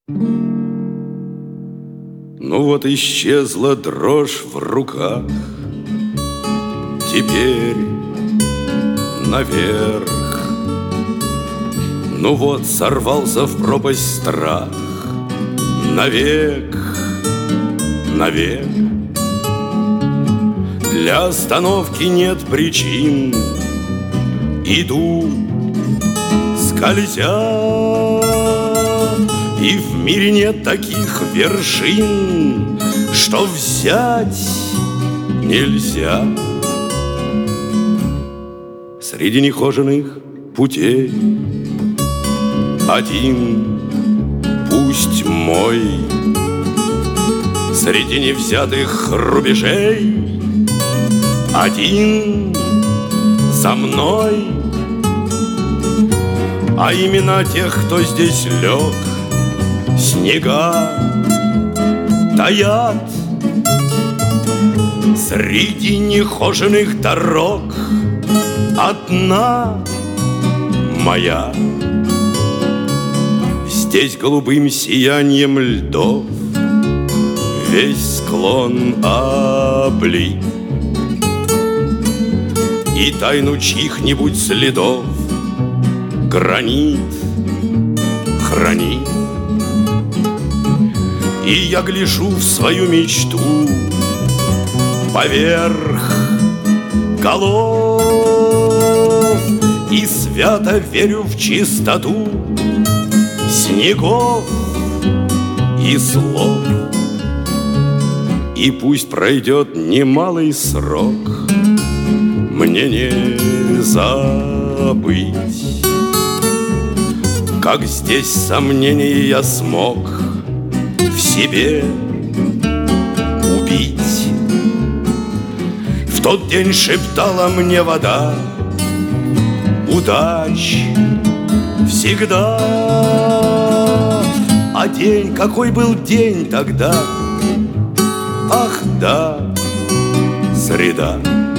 Ну вот исчезла дрожь в руках, теперь наверх. Ну вот сорвался в пропасть страх, навек, навек. Для остановки нет причин, иду, скользя, и в мире нет таких вершин, что взять нельзя. Среди нехоженных путей один, пусть мой, среди невзятых рубежей один за мной. А имена тех, кто здесь лег, снега таят. Среди нехоженных дорог одна моя. Здесь голубым сиянием льдов весь склон облит, и тайну чьих-нибудь следов гранит хранит. И я гляжу в свою мечту поверх голов и свято верю в чистоту снегов и слов. И пусть пройдет немалый срок, мне не забыть, как здесь сомнения я смог в себе убить. В тот день шептала мне вода: удач всегда. А день, какой был день тогда? Ах да, среда.